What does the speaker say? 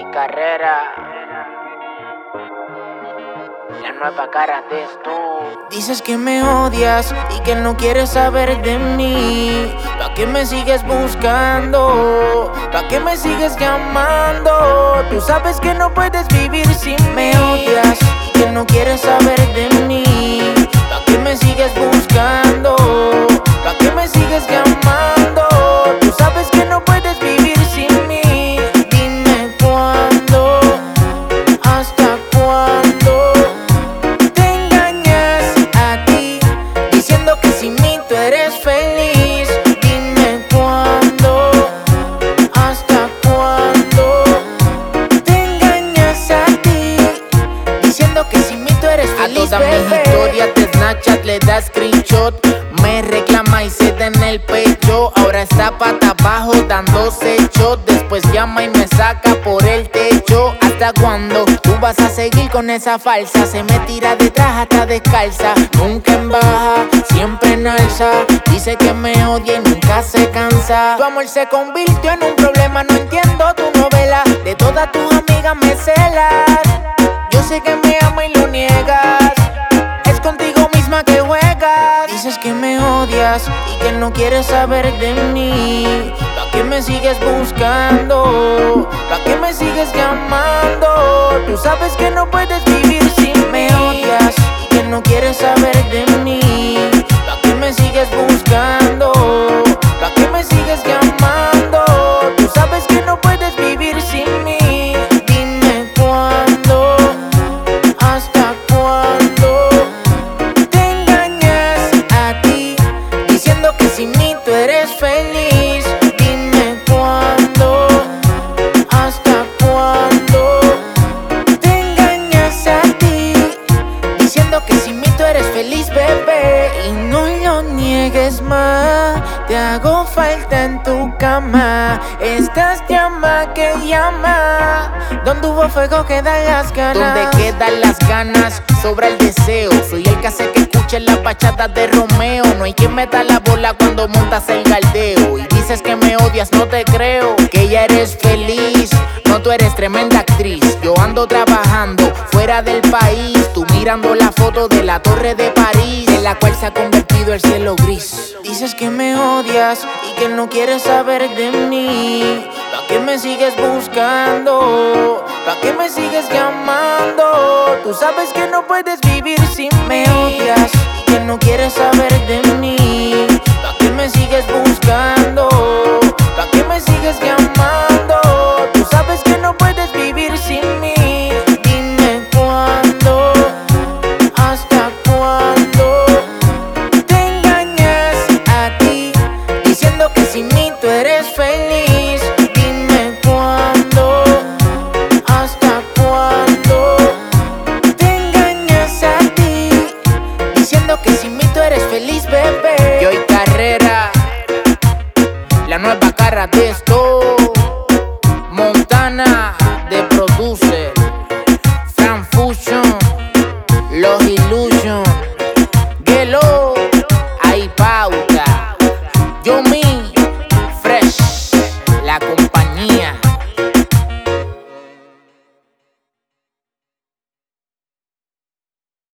Carrera, la nueva cara de tú. Dices que me odias y que no quieres saber de mí. ¿Pa' qué me sigues buscando? ¿Pa' qué me sigues llamando? Tú sabes que no puedes vivir sin mí. Me odias y que no quieres saber de mí. ¿Pa' qué me sigues buscando? ¿Pa' qué me sigues llamando? Tú sabes que no puedes vivir sin mí. Dime cuándo, hasta cuándo te engañas a ti, diciendo que sin mí tú eres feliz. Dime cuándo, hasta cuándo te engañas a ti, diciendo que sin mí tú eres feliz. A todas mis historias de Snapchat le da screenshot, me reclama y se da en el pecho. Ahora está pata abajo dándose shot, después llama y me saca por el techo. ¿Hasta cuándo tú vas a seguir con esa falsa? Se me tira detrás hasta descalza, nunca en baja, siempre en alza. Dice que me odia y nunca se cansa. Tu amor se convirtió en un problema, no entiendo tu novela. De todas tus amigas me celas. Yo sé que me ama y lo niegas, es contigo misma que juegas. Dices que me odias y que no quieres saber de mí. ¿Pa' qué me sigues buscando? ¿Pa' qué me sigues llamando? Tú sabes que no puedes vivir sin mí. Me odias y que no quieres saber de mí. ¿Pa' qué me sigues buscando? ¿Pa' qué me sigues llamando? Tú sabes que no puedes vivir sin mí. Dime cuándo, hasta cuándo te engañas a ti, diciendo que sin mí tú eres feliz. Dime cuándo, hasta cuándo te engañas a ti, diciendo que sin mí tú eres feliz, bebé. Y no lo niegues más, te hago falta en tu cama. Estás llama que llama, donde hubo fuego quedan las ganas. Donde quedan las ganas sobra el deseo. Soy el que hace que escuchen las bachatas de Romeo. No hay quien meta la bola cuando montas el galdeo. Y dices que me odias, no te creo, que ya eres feliz. No, tú eres tremenda actriz. Yo ando trabajando fuera del país, tú mirando la foto de la Torre de París, en la cual se ha convertido el cielo gris. Dices que me odias y que no quieres saber de mí. ¿Pa' qué me sigues buscando? ¿Pa' qué me sigues llamando? Tú sabes que no puedes vivir sin mí. Me odias y que no quieres saber de mí. ¿Pa' qué me sigues buscando? ¿Pa' qué me sigues llamando? Tú sabes que no puedes vivir sin mí. Dime cuándo, hasta cuándo te engañas a ti, diciendo que sin mí tú eres feliz. Dime cuándo, hasta cuándo te engañas a ti, diciendo que sin mí tú eres feliz, bebé. Yo y Carrera, la nueva cara de esto. Montana de producer, Fran Fusion, Los Illusion, Gelo, hay pauta. Yo mismo